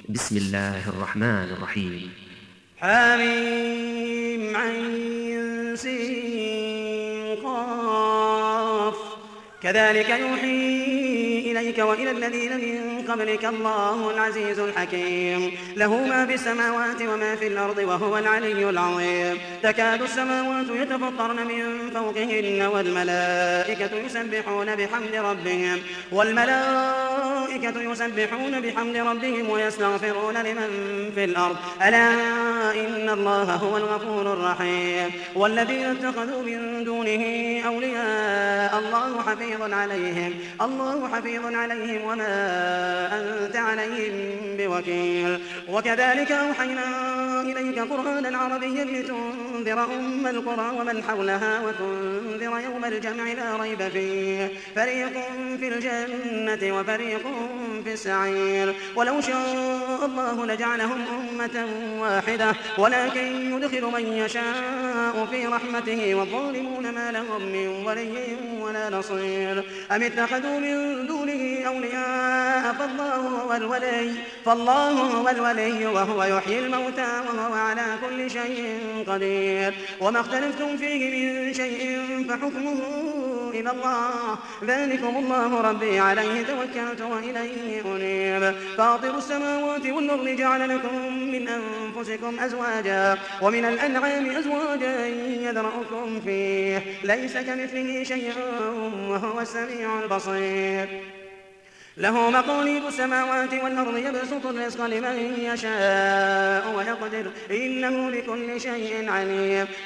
بسم الله الرحمن الرحيم. حميم عين سين قاف. كذلك يوحي إليك وإلى الذين من قبلك الله العزيز الحكيم، له ما في السماوات وما في الأرض وهو العلي العظيم. تكاد السماوات يتفطرن من فوقهن والملائكة يسبحون بحمد ربهم ويستغفرون لمن في الأرض، ألا إن الله هو الغفور الرحيم. والذين اتخذوا من دونه أولياء الله حفيظ عليهم وما أنت عليهم بوكيل. وكذلك أوحينا إليك قرآنا عربيا لتنذر أم القرى ومن حولها وتنذر يوم الجمع لا ريب فيه، فريق في الجنة وفريق في السعير. ولو شاء الله لجعلهم أمة واحدة، ولكن يدخل من يشاء في رحمته، والظالمون ما لهم من ولي ولا نصير. أم اتخذوا من دونه أولياء فالله هو الولي وهو يحيي الموتى وهو على كل شيء قدير. وما اختلفتم فيه من شيء فحكمه إلى الله، ذلكم الله ربي عليه توكلت وإليه أنيب. فاطر السماوات والأرض جعل لكم من أنفسكم أزواجا ومن الأنعام أزواجا يذرأكم فيه، ليس كمثله شيء وهو السميع البصير. له مقاليد السماوات والأرض يبسط الرزق لمن يشاء ويقدر، إنه بكل شيء عليم.